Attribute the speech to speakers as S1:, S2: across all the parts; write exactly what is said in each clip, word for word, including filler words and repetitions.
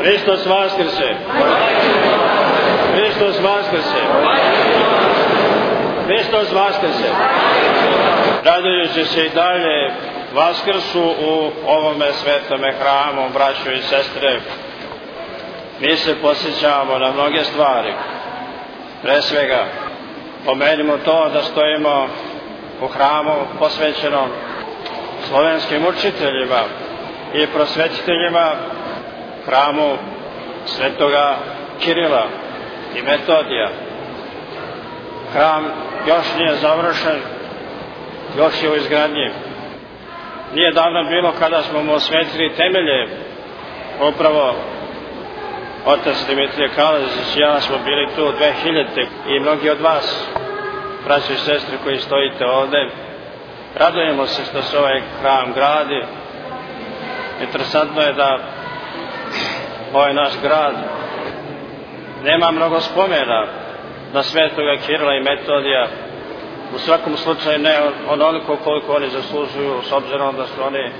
S1: Hristos vaskrse! Hristos vaskrse! Hristos vaskrse! Radujući se i dalje Vaskrsu u ovome svetome hramu, braćo i sestre, mi se posjećamo na mnoge stvari. Pre svega, pomenimo to da stojimo u hramu posvećenom slovenskim učiteljima i prosvetiteljima, hramu svetoga Kirila i Metodija. Hram još nije završen, još je u izgradnji. Nije davno bilo kada smo mu osvetili temelje, upravo otac Dimitrije Kalezić i ja smo bili tu dve hiljadite i mnogi od vas, braći i sestre koji stojite ovde. Radujemo se što se ovaj hram gradi. Interesantno je da ovaj naš grad nema mnogo spomena na svetoga Kirila i Metodija, u svakom slučaju ne onoliko koliko oni zaslužuju, s obzirom da su oni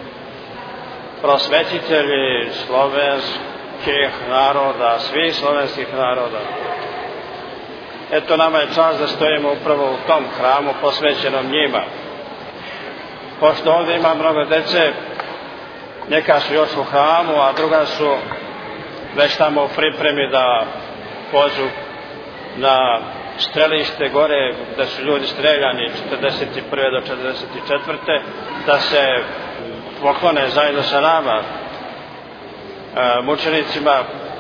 S1: prosvetitelji slovenskih naroda, svih slovenskih naroda. Eto, nama je čast da stojimo upravo u tom hramu posvećenom njima. Pošto ovdje ima mnogo dece, neka su još u hramu, a druga su već tamo u pripremi da pođu na strelište gore, da su ljudi streljani četrdeset prve do četrdeset četvrte da se poklone zajedno sa nama, e, mučenicima,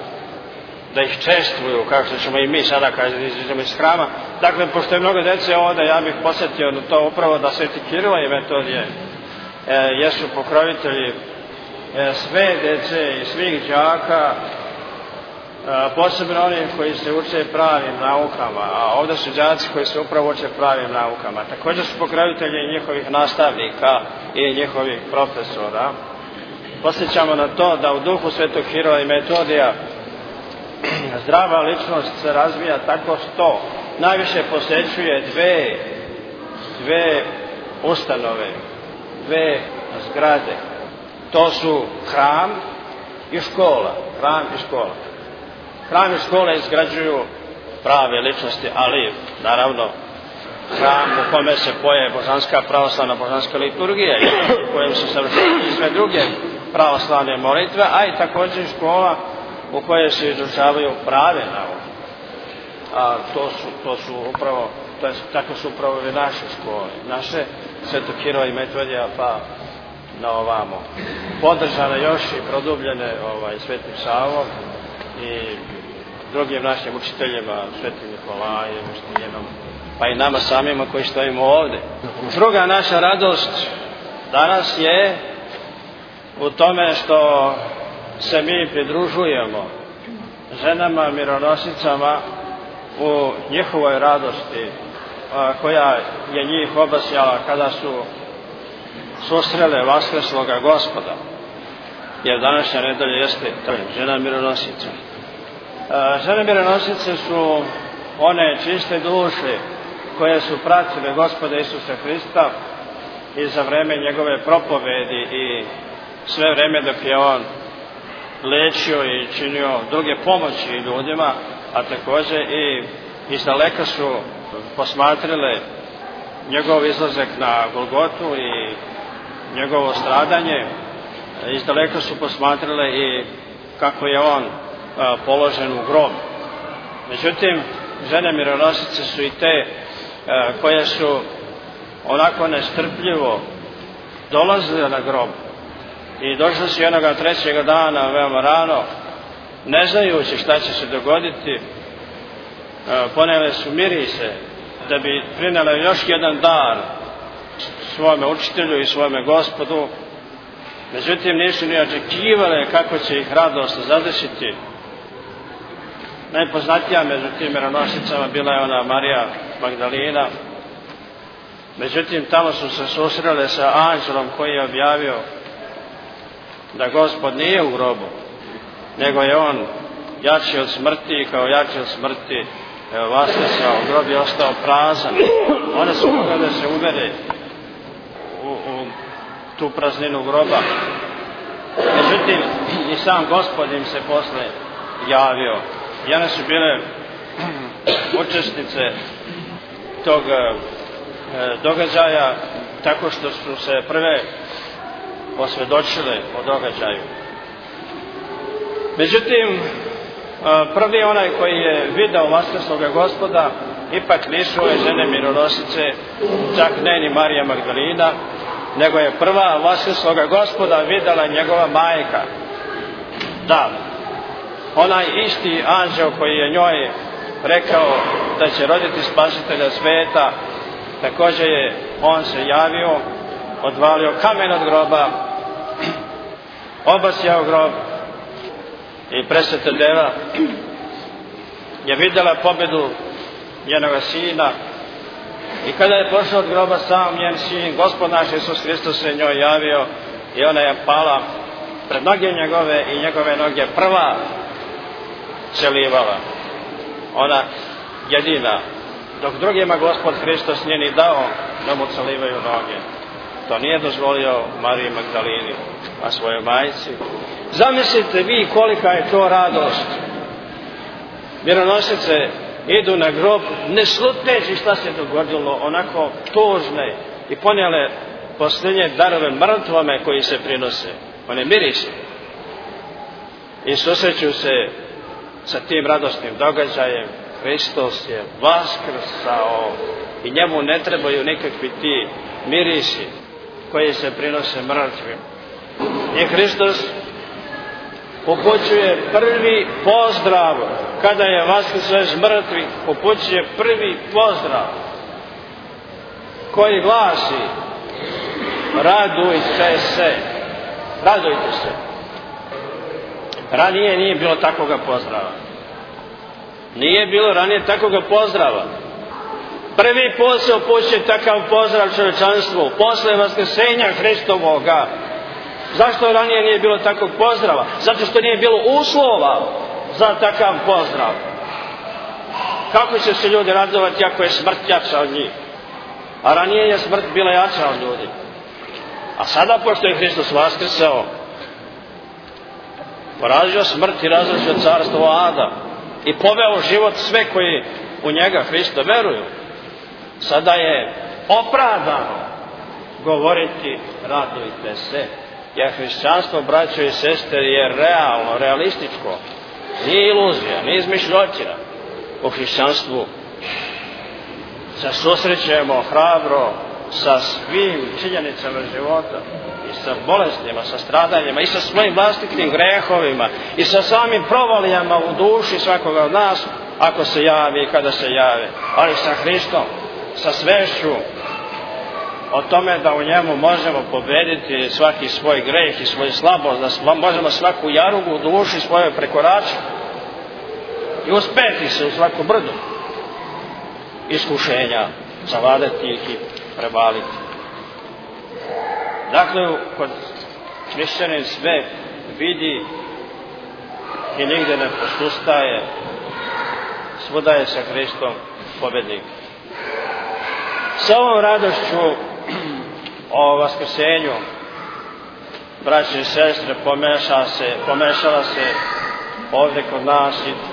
S1: da ih čestvuju, kao što ćemo i mi sada kada izađemo iz hrama. Dakle, pošto je mnogo dece ovde, ja bih posjetio na to upravo da sveti Kirila i Metodije e, jesu pokrovitelji e, sve dece i svih đaka, posebno oni koji se uče pravim naukama, a ovdje su đaci koji se upravo uče pravim naukama. Također su pokrovitelji njihovih nastavnika i njihovih profesora. Posjećamo na to da u duhu svetog Kirila i Metodija zdrava ličnost se razvija tako što najviše posjećuje dve, dve ustanove, dve zgrade. To su hram i škola. Hram i škola. Hram i škole izgrađuju prave ličnosti, ali naravno hram u kome se poje božanska pravoslavna božanska liturgija i u kojem se savršavaju sve druge pravoslavne molitve, a i također škola u kojoj se izučavaju prave nauke. A to su, to su upravo, to je, tako su upravo i naše škole, naše Svetog Kirila i Metodija, pa na ovamo. Podržane još i produbljene ovaj, Svetim Savom i drugim našim učiteljima, Svetim Nikolajem, Štijenom, pa i nama samima koji stojimo ovde. Druga naša radost danas je u tome što se mi pridružujemo ženama mironosicama u njihovoj radosti koja je njih obasjala kada su susrele vaskrsloga Gospoda, jer današnja nedelja jeste žena mironosica. Žene mironosice su one čiste duše koje su pratile Gospoda Isusa Hrista i za vreme njegove propovedi i sve vreme dok je on lečio i činio druge pomoći ljudima, a također i izdaleka su posmatrale njegov izlazak na Golgotu i njegovo stradanje, izdaleka su posmatrale i kako je on a, položen u grob. Međutim, žene mironosice su i te a, koje su onako nestrpljivo dolazile na grob i došle su jednoga trećega dana veoma rano, ne znajući šta će se dogoditi. A, ponele su mirise da bi prinele još jedan dar svome učitelju i svome Gospodu. Međutim, nisu ni očekivale kako će ih radost zadesiti. Najpoznatija među tim mironosicama bila je ona Marija Magdalina. Međutim, tamo su se susrele sa anđelom koji je objavio da Gospod nije u grobu, nego je on jači od smrti i kao jači od smrti vaskrsao, grob je ostao prazan. One su mogle da se uvere u, u tu prazninu groba. Međutim, i sam Gospod im se posle javio. I one su bile učesnice tog e, događaja tako što su se prve osvjedočile o događaju. Međutim, prvi onaj koji je video vaskrsloga Gospoda ipak nisu ove žene mironosice, čak ne ni Marija Magdalina, nego je prva vaskrsloga Gospoda videla njegova majka. Da, onaj isti anđeo koji je njoj rekao da će roditi spasitelja sveta, također je on se javio, odvalio kamen od groba, obasjao grob i presveta deva je vidjela pobjedu njenoga sina. I kada je pošao od groba sam njen sin, Gospod naš Isus Hristos se njoj javio i ona je pala pred noge njegove i njegove noge prva celivala. Ona jedina, dok drugima Gospod Hristos nije ni dao da mu celivaju noge. To nije dozvolio Mariji Magdalini, a svojoj majci. Zamislite vi kolika je to radost. Mironosice idu na grob ne sluteći šta se dogodilo, onako tužne, i ponijele posljednje darove mrtvome koji se prinose, one mirise, i susreću se sa tim radosnim događajem. Hristos je vaskrsao i njemu ne trebaju nikakvi ti mirisi koji se prinose mrtvim. I Hristos upućuje prvi pozdrav kada je vaskrsao iz mrtvih, upućuje prvi pozdrav koji glasi: radujte se, radujte se. Ranije nije bilo takvoga pozdrava. Nije bilo ranije takvoga pozdrava. Prvi put se upućuje takav pozdrav čovječanstvu posle vaskrsenja Hristovoga. Zašto ranije nije bilo takvog pozdrava? Zato što nije bilo uslova za takav pozdrav. Kako će se ljudi radovati ako je smrt jača od njih? A ranije je smrt bila jača od ljudi. A sada, pošto je Hristos vaskrsao, porazio smrt i razrušio carstvo ada i poveo život sve koji u njega Hrista veruju, sada je opravdano govoriti radujte se. Jer hrišćanstvo, braćo i sestre, je realno, realističko. Nije iluzija, nije izmišljotina. U hrišćanstvu se susrećemo hrabro sa svim činjenicama života, i sa bolestima, sa stradanjima, i sa svojim vlastitim grehovima, i sa samim provalijama u duši svakoga od nas, ako se javi i kada se jave. Ali sa Hristom, sa svešću o tome da u njemu možemo pobediti svaki svoj greh i svoju slabost, da možemo svaku jarugu u duši svojoj prekoračiti i uspeti se u svaku brdu iskušenja, zavladati ih i prevaliti. Dakle, kod hrišćanin sve vidi i nigde ne posustaje, svuda je sa Hristom pobednik. Sa ovom radošću o vaskrsenju, braće i sestre, pomeša se, pomešala se ovdje kod nas i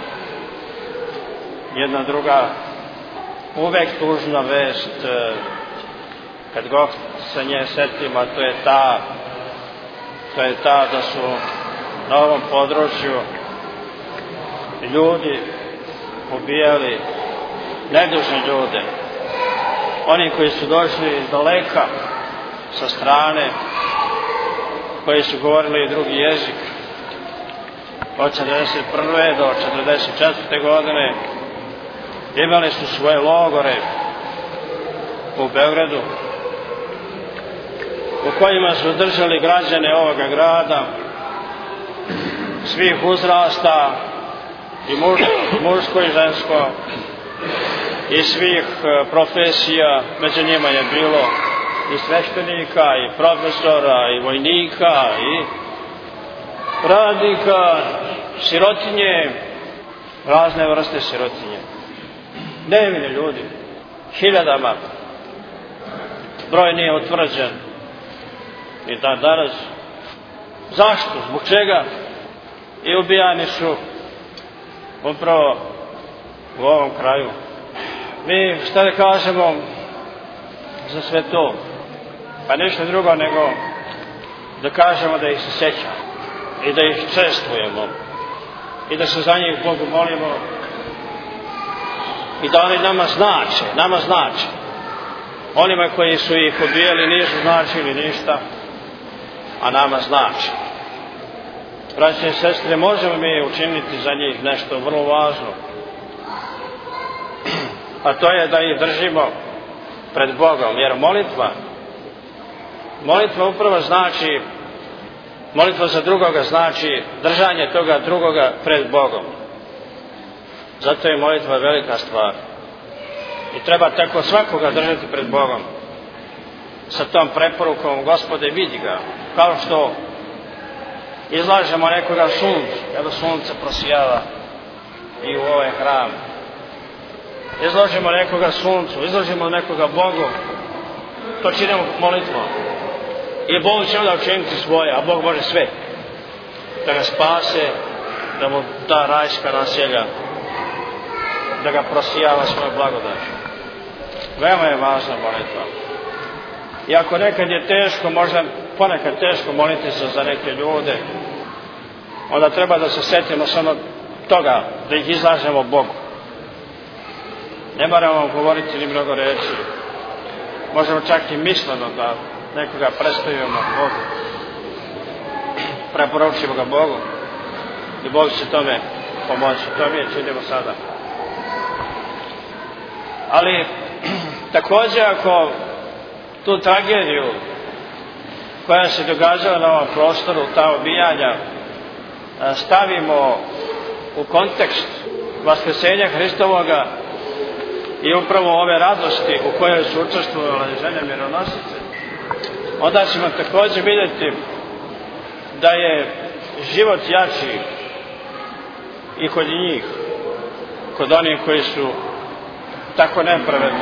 S1: jedna druga uvek tužna vest, kad god se nje setimo, to je ta to je ta da su na ovom području ljudi ubijali nedužne ljude, oni koji su došli iz daleka, sa strane, koji su govorili drugi jezik. Od četrdeset prve do četrdeset četvrte godine imali su svoje logore u Beogradu, u kojima su držali građane ovoga grada svih uzrasta, i muško i žensko, i svih profesija. Među njima je bilo i sveštenika, i profesora, i vojnika, i radnika, sirotinje, razne vrste sirotinje. Nevini ljudi, hiljadama. Broj nije utvrđen i dan danas. Zašto? Zbog čega? i ubijani su upravo u ovom kraju. Mi šta da kažemo za sve to? Pa ništa drugo nego da kažemo da ih se sjećamo i da ih čestvujemo i da se za njih Bogu molimo i da oni nama znače, nama znače. Onima koji su ih ubijali nisu značili ništa, a nama znači. Braće i sestre, možemo mi učiniti za njih nešto vrlo važno, a to je da ih držimo pred Bogom, jer molitva molitva upravo znači, molitva za drugoga znači držanje toga drugoga pred Bogom. Zato je molitva velika stvar i treba tako svakoga držati pred Bogom sa tom preporukom: Gospode, vidi ga, kao što izlažemo nekoga suncu, kada sunce prosijava i u ovaj hram. Izložimo nekoga suncu, izložimo nekoga Bogu, to činimo molitvom. I Bog će onda učiniti svoje, a Bog može sve. Da ga spase, da mu da rajska naselja, da ga prosijava svoje blagodaću. Veoma je važna molitva. I ako nekad je teško, možda ponekad teško moliti se za neke ljude, onda treba da se setimo samo toga, da ih izlažemo Bogu. Ne moramo govoriti ni mnogo reći. Možemo čak i misleno da nekoga predstavimo Bogu. Preporučimo ga Bogu i Bog će tome pomoći. To mi je činimo sada. Ali također ako tu tragediju koja se događala na ovom prostoru, ta ubijanja, stavimo u kontekst vaskrsenja Hristovoga i upravo ove radosti u kojoj su učestvovale žene mironosice, onda ćemo također vidjeti da je život jači i kod njih, kod onih koji su tako nepravedno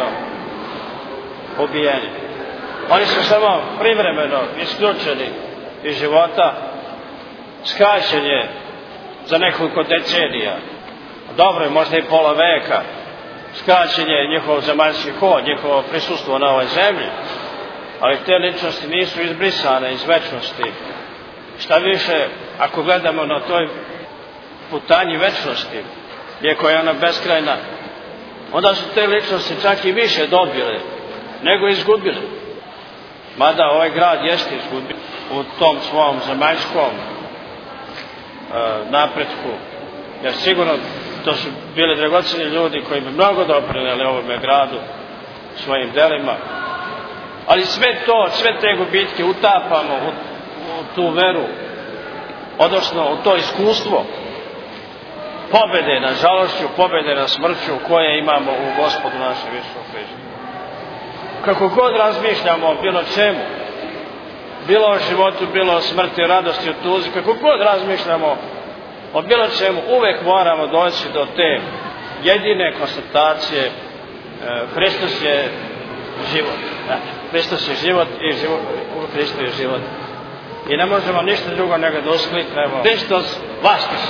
S1: ubijeni. Oni su samo privremeno isključeni iz života, skraćen je za nekoliko decenija, dobro je možda i pola veka, skraćen je njihov zemaljski hod, njihovo prisustvo na ovoj zemlji, ali te ličnosti nisu izbrisane iz večnosti. Šta više, ako gledamo na toj putanji večnosti, iako je ona beskrajna, onda su te ličnosti čak i više dobile nego izgubile. Mada ovaj grad jeste izgubio u tom svom zemaljskom e, napretku, jer sigurno to su bili dragoceni ljudi koji bi mnogo doprinijeli ovome gradu svojim delima, ali sve to, sve te gubitke utapamo u, u tu veru, odnosno u to iskustvo pobede na žalošću, pobede na smrću koje imamo u Gospodu našem Isusu Hristu. Kako god razmišljamo o bilo čemu, bilo o životu, bilo o smrti, radosti, o tuzi, kako god razmišljamo o bilo čemu, uvek moramo doći do te jedine konstatacije: Hristos je život. Hristos je život i život u Hristu je život. I ne možemo ništa drugo nego da uskliknemo: Hristos Vaskrs!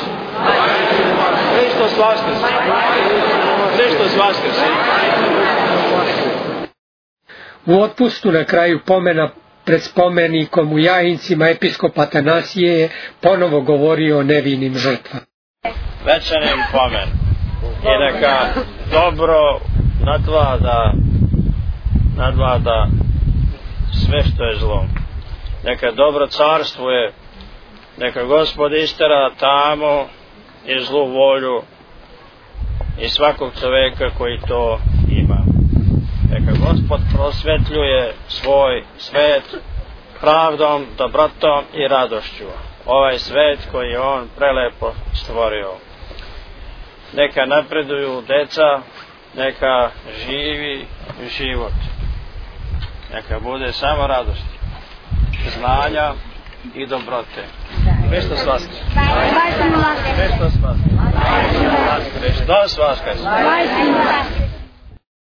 S1: Hristos Vaskrs! Hristos Vaskrs!
S2: U otpustu na kraju pomena pred spomenikom u Jajincima episkop Atanasije je ponovo govorio o nevinim žrtvama.
S1: Večanim pomen i neka dobro nadvlada, nadvlada sve što je zlo. Neka dobro carstvuje, neka Gospod istera tamo i zlu volju i svakog čoveka koji to ima. Neka Gospod prosvetljuje svoj svet pravdom, dobrotom i radošću. Ovaj svet koji je on prelepo stvorio. Neka napreduju deca, neka živi život. Neka bude samo radosti, znanja i dobrote. Hristos Vaskrs! Hristos Vaskrs! Hristos Vaskrs!